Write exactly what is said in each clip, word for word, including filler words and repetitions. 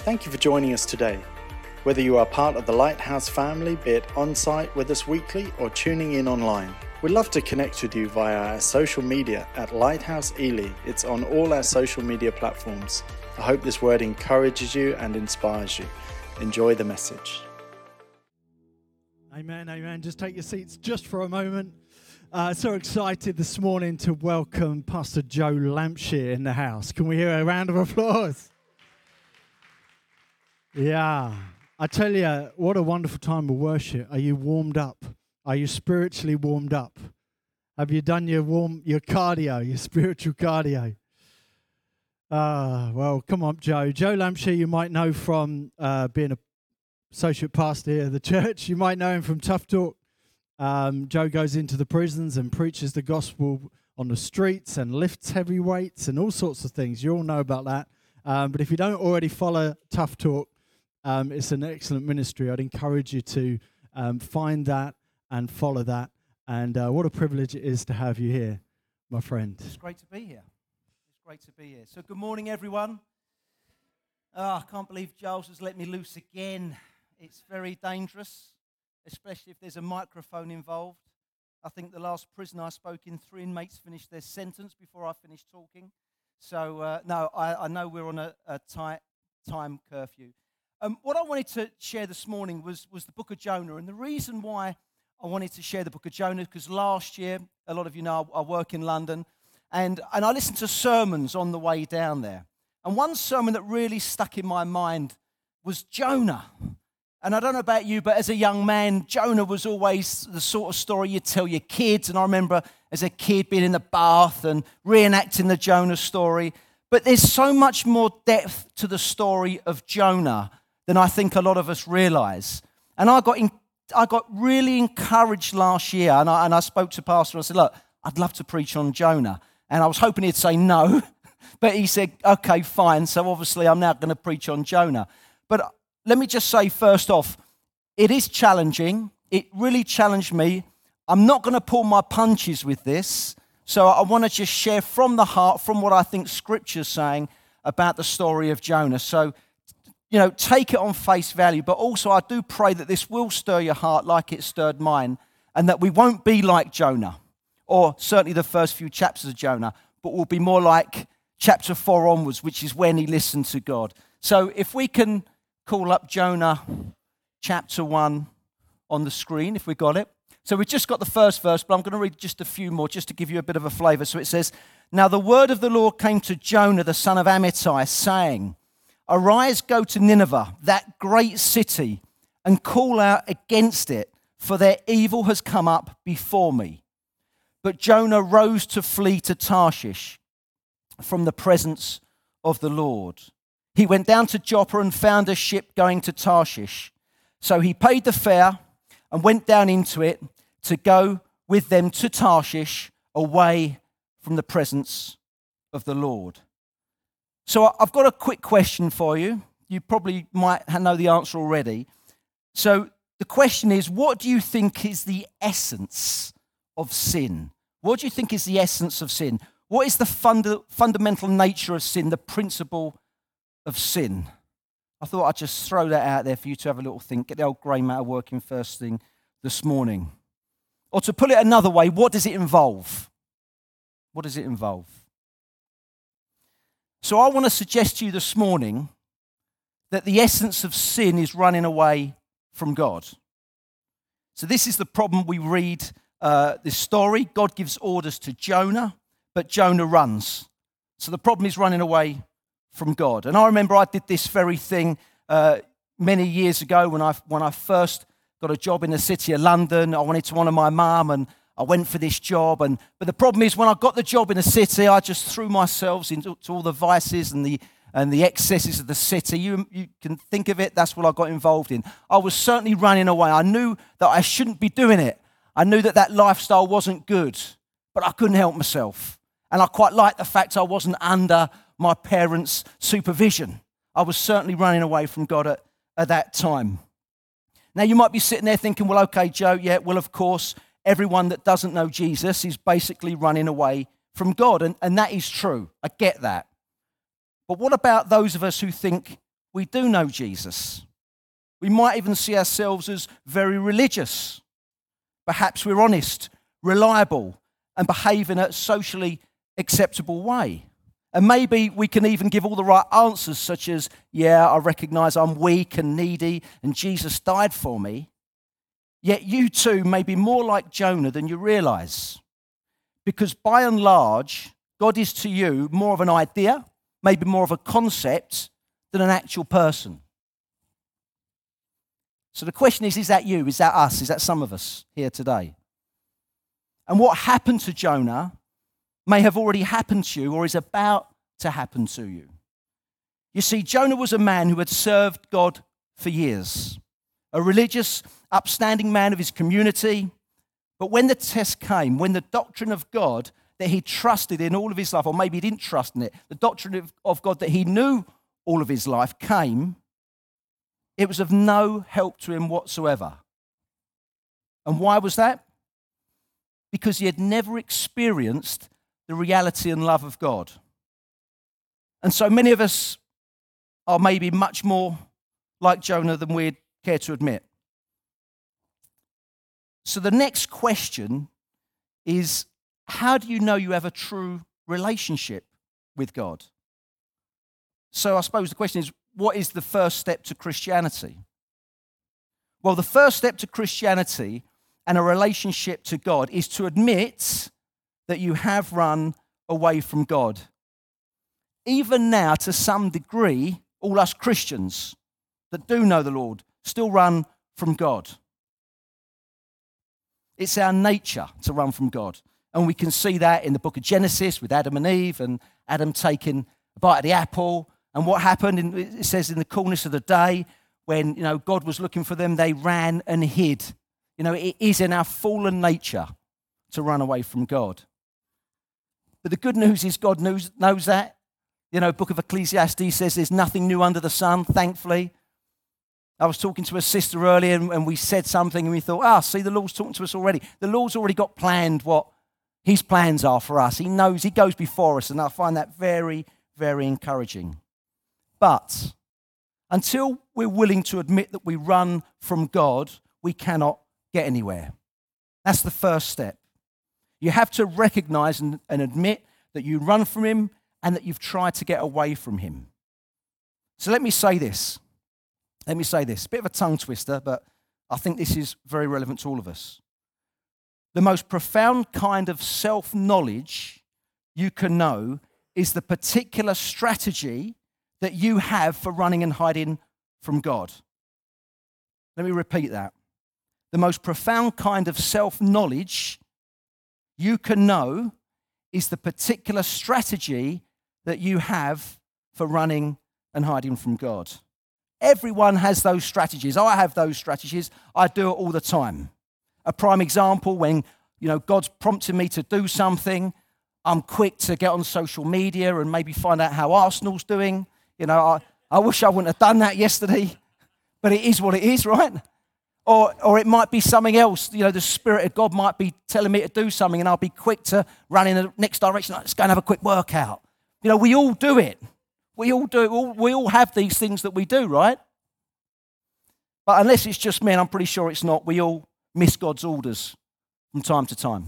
Thank you for joining us today. Whether you are part of the Lighthouse family, be it on-site with us weekly or tuning in online, we'd love to connect with you via our social media at Lighthouse Ely. It's on all our social media platforms. I hope this word encourages you and inspires you. Enjoy the message. Amen, amen. Just take your seats just for a moment. Uh, so excited this morning to welcome Pastor Joe Lampshire in the house. Can we hear a round of applause? Yeah, I tell you, what a wonderful time of worship. Are you warmed up? Are you spiritually warmed up? Have you done your warm, your cardio, your spiritual cardio? Ah, uh, well, come on, Joe. Joe Lampshire, you might know from uh, being a associate pastor here at the church. You might know him from Tough Talk. Um, Joe goes into the prisons and preaches the gospel on the streets and lifts heavy weights and all sorts of things. You all know about that. Um, but if you don't already follow Tough Talk, um, it's an excellent ministry. I'd encourage you to um, find that and follow that. And uh, what a privilege it is to have you here, my friend. It's great to be here. It's great to be here. So good morning, everyone. Oh, I can't believe Giles has let me loose again. It's very dangerous, especially if there's a microphone involved. I think the last prison I spoke in, three inmates finished their sentence before I finished talking. So, uh, no, I, I know we're on a, a tight time curfew. Um, what I wanted to share this morning was, was the book of Jonah. And the reason why I wanted to share the book of Jonah, because last year, a lot of you know I, I work in London, and, and I listened to sermons on the way down there. And one sermon that really stuck in my mind was Jonah. And I don't know about you, but as a young man, Jonah was always the sort of story you'd tell your kids. And I remember as a kid being in the bath and reenacting the Jonah story. But there's so much more depth to the story of Jonah than I think a lot of us realize. And I got in, I got really encouraged last year. And I, and I spoke to Pastor and I said, look, I'd love to preach on Jonah. And I was hoping he'd say no. But he said, okay, fine. So obviously I'm now going to preach on Jonah. But let me just say first off, it is challenging. It really challenged me. I'm not going to pull my punches with this. So I want to just share from the heart, from what I think Scripture's saying about the story of Jonah. So, you know, take it on face value. But also I do pray that this will stir your heart like it stirred mine, and that we won't be like Jonah, or certainly the first few chapters of Jonah, but we'll be more like chapter four onwards, which is when he listened to God. So if we can call up Jonah chapter one on the screen, if we got it. So we've just got the first verse, but I'm going to read just a few more just to give you a bit of a flavour. So it says, now the word of the Lord came to Jonah, the son of Amittai, saying, arise, go to Nineveh, that great city, and call out against it, for their evil has come up before me. But Jonah rose to flee to Tarshish from the presence of the Lord. He went down to Joppa and found a ship going to Tarshish. So he paid the fare and went down into it to go with them to Tarshish, away from the presence of the Lord. So I've got a quick question for you. You probably might know the answer already. So the question is, what do you think is the essence of sin? What do you think is the essence of sin? What is the funda- fundamental nature of sin, the principle of sin? I thought I'd just throw that out there for you to have a little think. Get the old grey matter working first thing this morning. Or to put it another way, what does it involve? What does it involve? So I want to suggest to you this morning that the essence of sin is running away from God. So this is the problem. We read uh, this story. God gives orders to Jonah, but Jonah runs. So the problem is running away from God. And I remember I did this very thing uh, many years ago when I when I first got a job in the city of London. I wanted to honour my mum, and I went for this job. And but the problem is, when I got the job in the city, I just threw myself into to all the vices and the and the excesses of the city. You you can think of it. That's what I got involved in. I was certainly running away. I knew that I shouldn't be doing it. I knew that that lifestyle wasn't good, but I couldn't help myself. And I quite liked the fact I wasn't under my parents' supervision. I was certainly running away from God at, at that time. Now, you might be sitting there thinking, well, okay, Joe, yeah, well, of course, everyone that doesn't know Jesus is basically running away from God. And, and that is true. I get that. But what about those of us who think we do know Jesus. We might even see ourselves as very religious. Perhaps we're honest, reliable, and behave in a socially acceptable way. And maybe we can even give all the right answers, such as, yeah, I recognize I'm weak and needy, and Jesus died for me. Yet you too may be more like Jonah than you realize. Because by and large, God is to you more of an idea, maybe more of a concept, than an actual person. So the question is, is that you? Is that us? Is that some of us here today? And what happened to Jonah may have already happened to you or is about to happen to you. You see, Jonah was a man who had served God for years, a religious, upstanding man of his community. But when the test came, when the doctrine of God that he trusted in all of his life, or maybe he didn't trust in it, the doctrine of, of God that he knew all of his life came, it was of no help to him whatsoever. And why was that? Because he had never experienced the reality and love of God. And so many of us are maybe much more like Jonah than we'd care to admit. So the next question is, how do you know you have a true relationship with God? So I suppose the question is, what is the first step to Christianity? Well, the first step to Christianity and a relationship to God is to admit that you have run away from God. Even now, to some degree, all us Christians that do know the Lord still run from God. It's our nature to run from God. And we can see that in the book of Genesis with Adam and Eve, and Adam taking a bite of the apple. And what happened, in, it says in the coolness of the day, when you know God was looking for them, they ran and hid. You know, it is in our fallen nature to run away from God. But the good news is God knows, knows that. You know, book of Ecclesiastes says there's nothing new under the sun, thankfully. I was talking to a sister earlier, and, and we said something, and we thought, ah, see, the Lord's talking to us already. The Lord's already got planned what his plans are for us. He knows, he goes before us, and I find that very, very encouraging. But until we're willing to admit that we run from God, we cannot get anywhere. That's the first step. You have to recognize and, and admit that you run from him and that you've tried to get away from him. So let me say this. Let me say this. Bit of a tongue twister, but I think this is very relevant to all of us. The most profound kind of self-knowledge you can know is the particular strategy that you have for running and hiding from God. Let me repeat that. The most profound kind of self-knowledge you can know is the particular strategy that you have for running and hiding from God. Everyone has those strategies. I have those strategies. I do it all the time. A prime example, when you know God's prompting me to do something, I'm quick to get on social media and maybe find out how Arsenal's doing. You know, I, I wish I wouldn't have done that yesterday, but it is what it is, right? Or or it might be something else. You know, the Spirit of God might be telling me to do something, and I'll be quick to run in the next direction. Let's go and have a quick workout. You know, we all do it. We all do it. We all have these things that we do, right? But unless it's just me, and I'm pretty sure it's not, we all miss God's orders from time to time.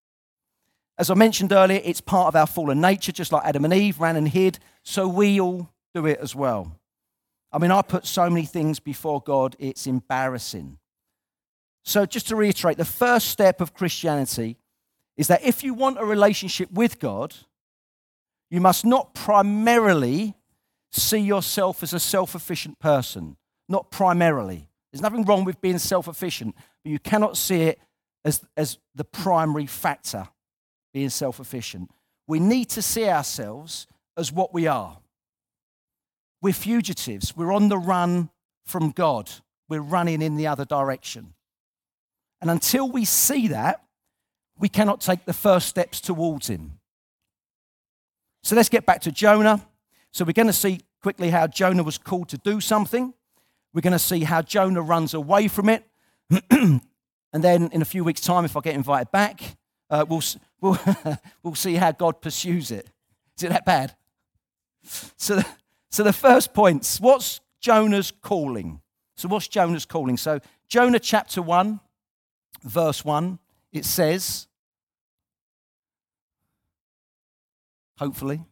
As I mentioned earlier, it's part of our fallen nature, just like Adam and Eve ran and hid, so we all do it as well. I mean, I put so many things before God, it's embarrassing. So just to reiterate, the first step of Christianity is that if you want a relationship with God, you must not primarily see yourself as a self-efficient person. Not primarily. There's nothing wrong with being self-efficient, but you cannot see it as, as the primary factor, being self-efficient. We need to see ourselves as what we are. We're fugitives. We're on the run from God. We're running in the other direction. And until we see that, we cannot take the first steps towards him. So let's get back to Jonah. So we're going to see quickly how Jonah was called to do something. We're going to see how Jonah runs away from it. And then in a few weeks' time, if I get invited back, uh, we'll, we'll, we'll see how God pursues it. Is it that bad? So, so the first point, what's Jonah's calling. So what's Jonah's calling? So Jonah chapter one, verse one, it says, hopefully,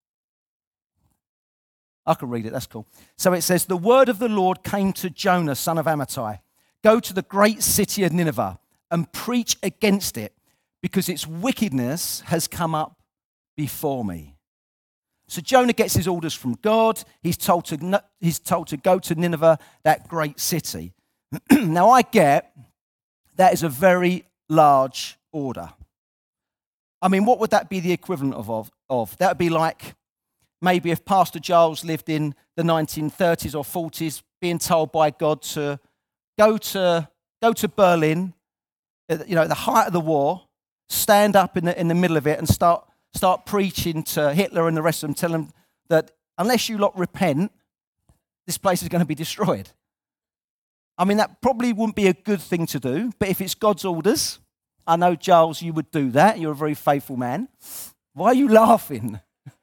I can read it, that's cool. So it says, the word of the Lord came to Jonah, son of Amittai. Go to the great city of Nineveh and preach against it, because its wickedness has come up before me. So Jonah gets his orders from God. He's told to, he's told to go to Nineveh, that great city. Now I get that is a very large order. I mean, what would that be the equivalent of? Of, of? That would be like maybe if Pastor Giles lived in the nineteen thirties or forties, being told by God to go to go to Berlin, you know, at the height of the war, stand up in the in the middle of it and start start preaching to Hitler and the rest of them, tell them that unless you lot repent, this place is going to be destroyed. I mean, that probably wouldn't be a good thing to do, but if it's God's orders, I know, Giles, you would do that. You're a very faithful man. Why are you laughing?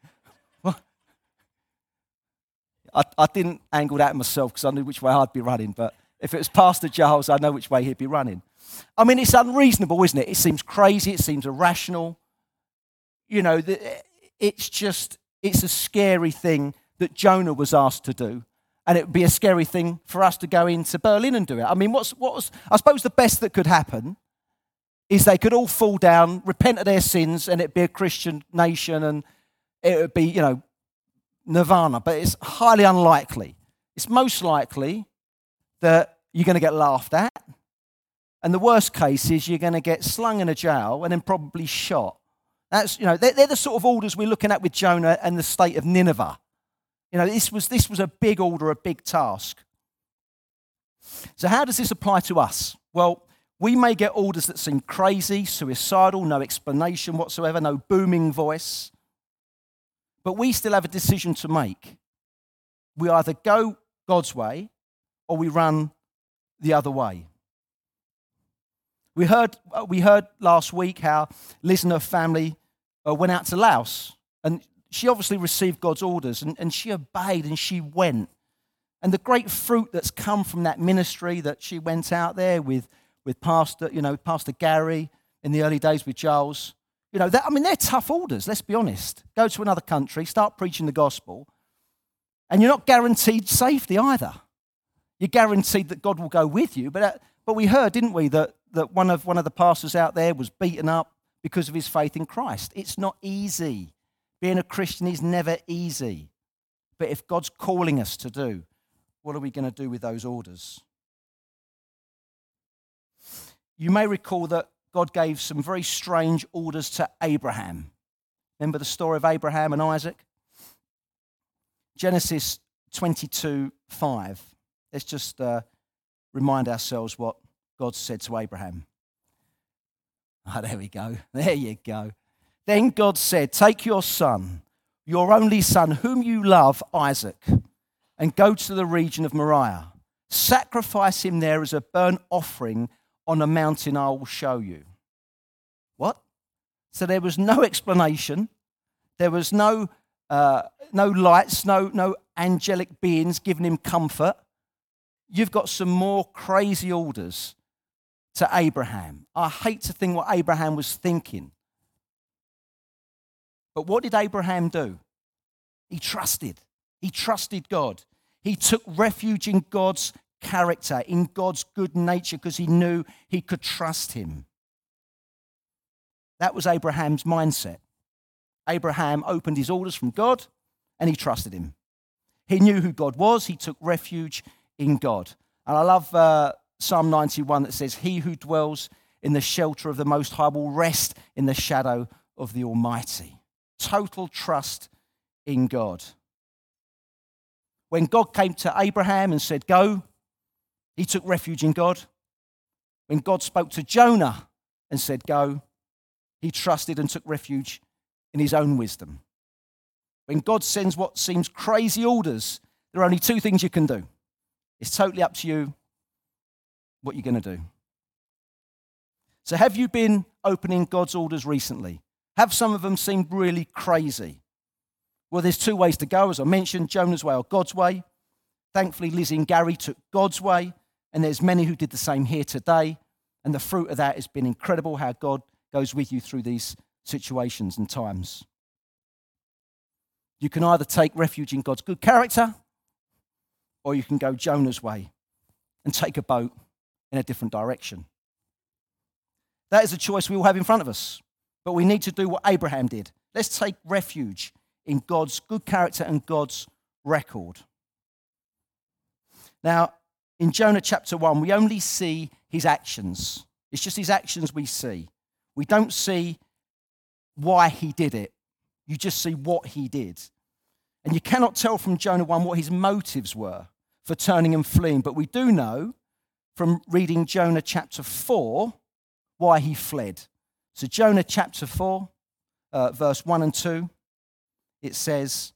I, I didn't angle that myself because I knew which way I'd be running, but if it was Pastor Giles, I know which way he'd be running. I mean, it's unreasonable, isn't it? It seems crazy. It seems irrational. You know, it's just, it's a scary thing that Jonah was asked to do. And it would be a scary thing for us to go into Berlin and do it. I mean, what's, what was, I suppose the best that could happen is they could all fall down, repent of their sins, and it'd be a Christian nation, and it would be, you know, nirvana. But it's highly unlikely. It's most likely that you're going to get laughed at. And the worst case is you're going to get slung in a jail and then probably shot. That's, you know, they're, they're the sort of orders we're looking at with Jonah and the state of Nineveh. You know, this was this was a big order, a big task. So how does this apply to us? Well, we may get orders that seem crazy, suicidal, no explanation whatsoever, no booming voice. But we still have a decision to make. We either go God's way or we run the other way. We heard we heard last week how Liz and her family uh, went out to Laos, and she obviously received God's orders, and, and she obeyed and she went. And the great fruit that's come from that ministry that she went out there with, with Pastor, you know, Pastor Gary in the early days with Giles. You know, that, I mean, they're tough orders, let's be honest. Go to another country, start preaching the gospel, and you're not guaranteed safety either. You're guaranteed that God will go with you, but uh, but we heard, didn't we, that, that one of one of the pastors out there was beaten up because of his faith in Christ. It's not easy. Being a Christian is never easy. But if God's calling us to do, what are we going to do with those orders? You may recall that God gave some very strange orders to Abraham. Remember the story of Abraham and Isaac? Genesis twenty-two five. Let's just uh, remind ourselves what God said to Abraham. Ah, oh, there we go. There you go. Then God said, take your son, your only son, whom you love, Isaac, and go to the region of Moriah. Sacrifice him there as a burnt offering on a mountain I will show you. What? So there was no explanation. There was no uh, no lights, no, no angelic beings giving him comfort. You've got some more crazy orders to Abraham. I hate to think what Abraham was thinking. But what did Abraham do? He trusted. He trusted God. He took refuge in God's character, in God's good nature, because he knew he could trust him. That was Abraham's mindset. Abraham opened his orders from God and he trusted him. He knew who God was. He took refuge in God. And I love uh, Psalm ninety-one that says, he who dwells in the shelter of the Most High will rest in the shadow of the Almighty. Total trust in God. When God came to Abraham and said, go, he took refuge in God. When God spoke to Jonah and said, go, he trusted and took refuge in his own wisdom. When God sends what seems crazy orders, there are only two things you can do. It's totally up to you what you're going to do. So have you been opening God's orders recently? Have some of them seemed really crazy? Well, there's two ways to go, as I mentioned, Jonah's way or God's way. Thankfully, Lizzie and Gary took God's way, and there's many who did the same here today. And the fruit of that has been incredible, how God goes with you through these situations and times. You can either take refuge in God's good character, or you can go Jonah's way and take a boat in a different direction. That is a choice we all have in front of us. But we need to do what Abraham did. Let's take refuge in God's good character and God's record. Now, in Jonah chapter one, we only see his actions. It's just his actions we see. We don't see why he did it. You just see what he did. And you cannot tell from Jonah one what his motives were for turning and fleeing. But we do know from reading Jonah chapter four why he fled. So Jonah chapter four, uh, verse one and two, it says,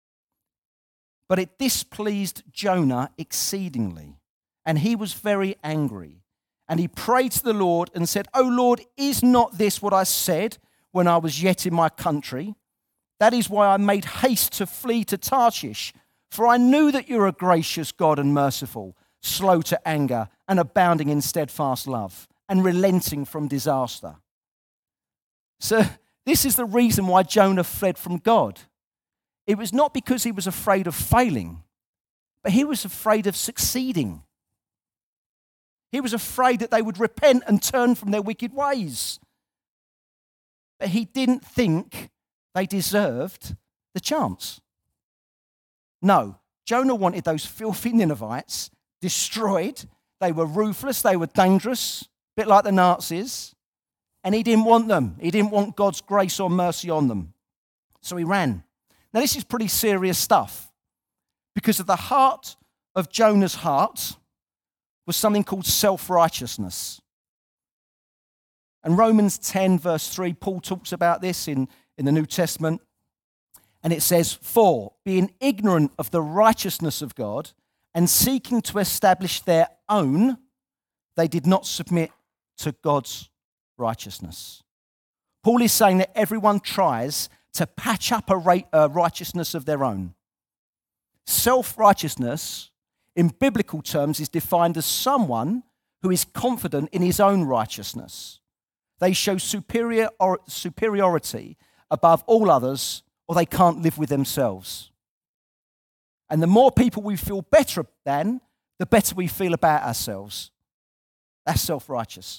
"But it displeased Jonah exceedingly, and he was very angry. And he prayed to the Lord and said, 'O Lord, is not this what I said when I was yet in my country? That is why I made haste to flee to Tarshish, for I knew that you're a gracious God and merciful, slow to anger and abounding in steadfast love, and relenting from disaster.'" So this is the reason why Jonah fled from God. It was not because he was afraid of failing, but he was afraid of succeeding. He was afraid that they would repent and turn from their wicked ways. But he didn't think they deserved the chance. No, Jonah wanted those filthy Ninevites destroyed. They were ruthless, they were dangerous, a bit like the Nazis. And he didn't want them. He didn't want God's grace or mercy on them. So he ran. Now this is pretty serious stuff, because at the heart of Jonah's heart was something called self-righteousness. And Romans ten verse three, Paul talks about this in, in the New Testament. And it says, "For being ignorant of the righteousness of God and seeking to establish their own, they did not submit to God's righteousness." Paul is saying that everyone tries to patch up a righteousness of their own. Self-righteousness, in biblical terms, is defined as someone who is confident in his own righteousness. They show superior or superiority above all others, or they can't live with themselves. And the more people we feel better than, the better we feel about ourselves. That's self-righteous.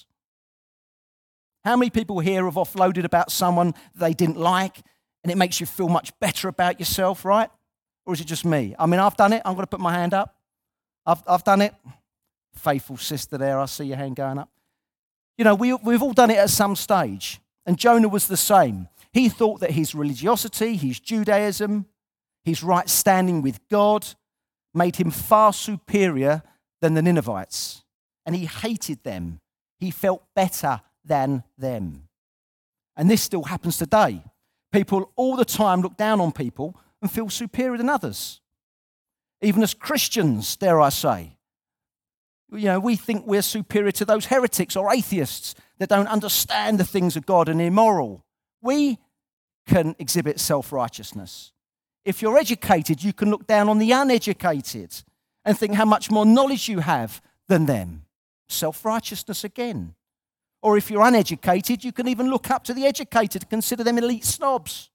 How many people here have offloaded about someone they didn't like, and it makes you feel much better about yourself, right? Or is it just me? I mean, I've done it. I'm going to put my hand up. I've, I've done it. Faithful sister there, I see your hand going up. You know, we, we've all done it at some stage. And Jonah was the same. He thought that his religiosity, his Judaism, his right standing with God made him far superior than the Ninevites. And he hated them. He felt better than them. And this still happens today. People all the time look down on people and feel superior than others. Even as Christians, dare I say. You know, we think we're superior to those heretics or atheists that don't understand the things of God and immoral. We can exhibit self-righteousness. If you're educated, you can look down on the uneducated and think how much more knowledge you have than them. Self-righteousness again. Or if you're uneducated, you can even look up to the educated and consider them elite snobs.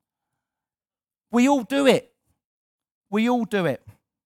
We all do it. We all do it.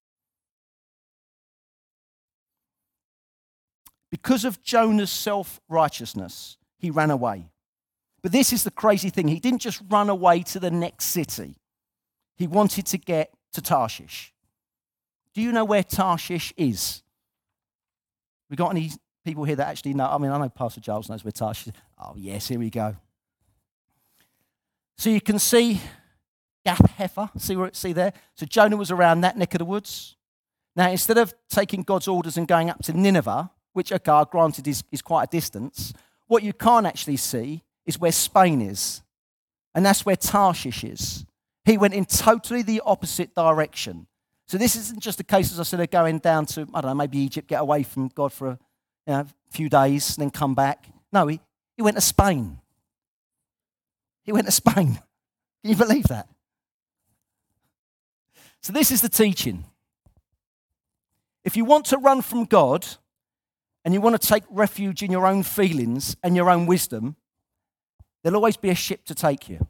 Because of Jonah's self-righteousness, he ran away. But this is the crazy thing. He didn't just run away to the next city. He wanted to get to Tarshish. Do you know where Tarshish is? We got any people here that actually know? I mean, I know Pastor Giles knows where Tarshish is. Oh, yes, here we go. So you can see Gath Hefer. See where see there? So Jonah was around that neck of the woods. Now, instead of taking God's orders and going up to Nineveh, which, okay, granted, is, is quite a distance, what you can't actually see is where Spain is. And that's where Tarshish is. He went in totally the opposite direction. So this isn't just a case, as I said, of going down to, I don't know, maybe Egypt, get away from God for a you know, few days, and then come back. No, he, he went to Spain. He went to Spain. Can you believe that? So this is the teaching. If you want to run from God and you want to take refuge in your own feelings and your own wisdom, there'll always be a ship to take you.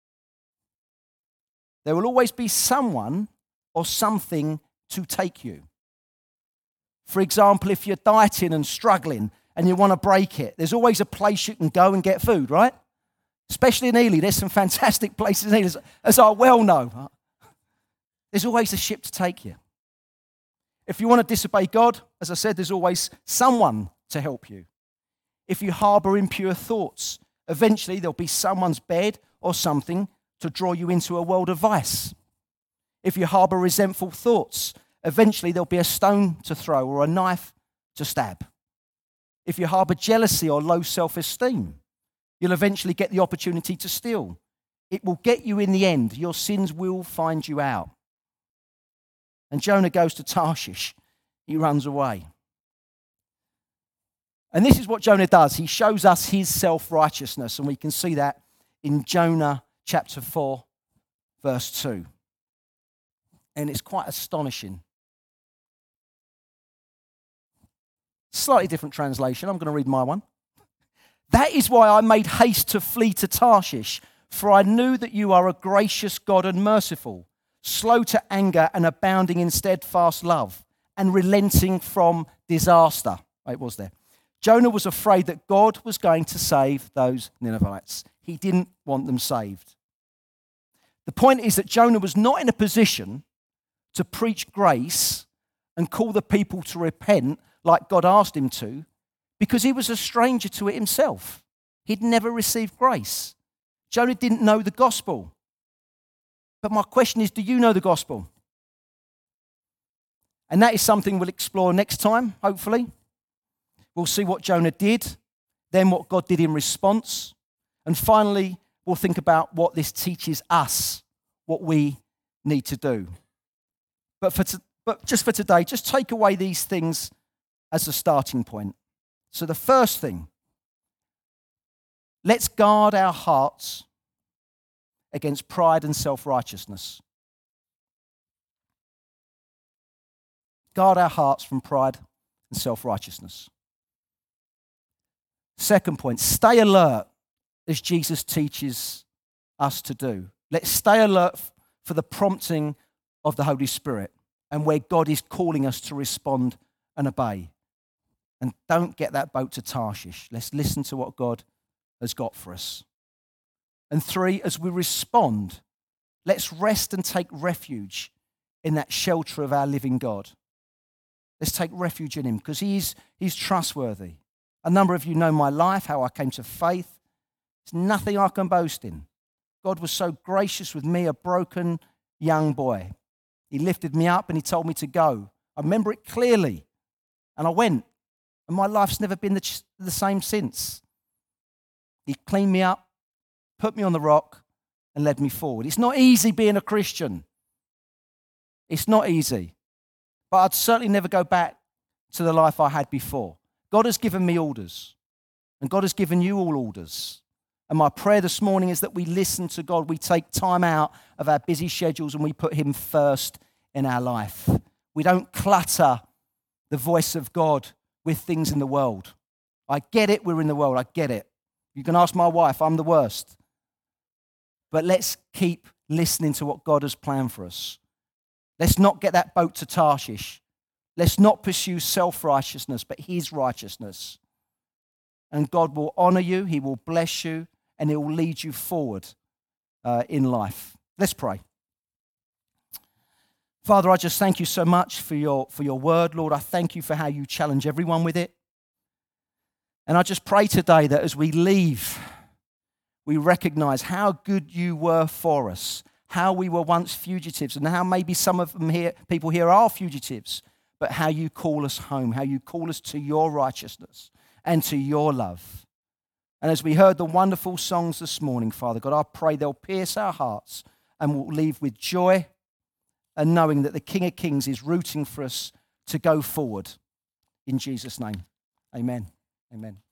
There will always be someone or something to take you. For example, if you're dieting and struggling and you want to break it, there's always a place you can go and get food, right? Especially in Ely, there's some fantastic places in Ely, as I well know. There's always a ship to take you. If you want to disobey God, as I said, there's always someone to help you. If you harbour impure thoughts, eventually there'll be someone's bed or something to draw you into a world of vice. If you harbour resentful thoughts, eventually there'll be a stone to throw or a knife to stab. If you harbour jealousy or low self-esteem, you'll eventually get the opportunity to steal. It will get you in the end. Your sins will find you out. And Jonah goes to Tarshish. He runs away. And this is what Jonah does. He shows us his self-righteousness, and we can see that in Jonah chapter four, verse two. And it's quite astonishing. Slightly different translation. I'm going to read my one. That is why I made haste to flee to Tarshish, for I knew that you are a gracious God and merciful, slow to anger and abounding in steadfast love, and relenting from disaster. It was there. Jonah was afraid that God was going to save those Ninevites. He didn't want them saved. The point is that Jonah was not in a position to preach grace and call the people to repent like God asked him to, because he was a stranger to it himself. He'd never received grace. Jonah didn't know the gospel. But my question is, do you know the gospel? And that is something we'll explore next time, hopefully. We'll see what Jonah did, then what God did in response, and finally, we'll think about what this teaches us, what we need to do. But for to, but just for today, just take away these things as a starting point. So the first thing, let's guard our hearts against pride and self-righteousness. Guard our hearts from pride and self-righteousness. Second point, stay alert as Jesus teaches us to do. Let's stay alert for the prompting of the Holy Spirit and where God is calling us to respond and obey. And don't get that boat to Tarshish. Let's listen to what God has got for us. And three, as we respond, let's rest and take refuge in that shelter of our living God. Let's take refuge in him because he's, he's trustworthy. A number of you know my life, how I came to faith. It's nothing I can boast in. God was so gracious with me, a broken young boy. He lifted me up and he told me to go. I remember it clearly. And I went. And my life's never been the, the same since. He cleaned me up, put me on the rock, and led me forward. It's not easy being a Christian. It's not easy. But I'd certainly never go back to the life I had before. God has given me orders. And God has given you all orders. And my prayer this morning is that we listen to God. We take time out of our busy schedules and we put him first in our life. We don't clutter the voice of God with things in the world. I get it, we're in the world, I get it. You can ask my wife, I'm the worst. But let's keep listening to what God has planned for us. Let's not get that boat to Tarshish. Let's not pursue self-righteousness, but his righteousness. And God will honor you, he will bless you, and he will lead you forward uh, in life. Let's pray. Father, I just thank you so much for your, for your word, Lord. I thank you for how you challenge everyone with it. And I just pray today that as we leave, we recognize how good you were for us, how we were once fugitives, and how maybe some of them here, people here are fugitives, but how you call us home, how you call us to your righteousness and to your love. And as we heard the wonderful songs this morning, Father God, I pray they'll pierce our hearts and we'll leave with joy and knowing that the King of Kings is rooting for us to go forward. In Jesus' name, amen. Amen.